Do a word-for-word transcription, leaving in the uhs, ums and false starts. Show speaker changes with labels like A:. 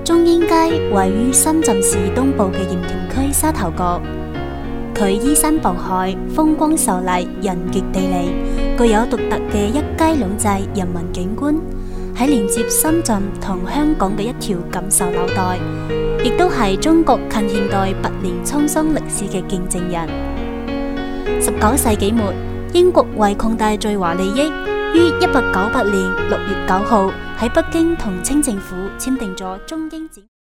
A: 中英街位於深圳市東部嘅鹽田區沙頭角，佢依山傍海，風光秀麗，人傑地利，具有獨特嘅一街兩制人文景觀，喺連接深圳同香港嘅一條感受紐帶，亦都係中國近現代百年滄桑歷史嘅見證人。十九世紀末，英國為擴大在華利益，於一八九八年六月九號喺北京同清政府簽訂咗中英展。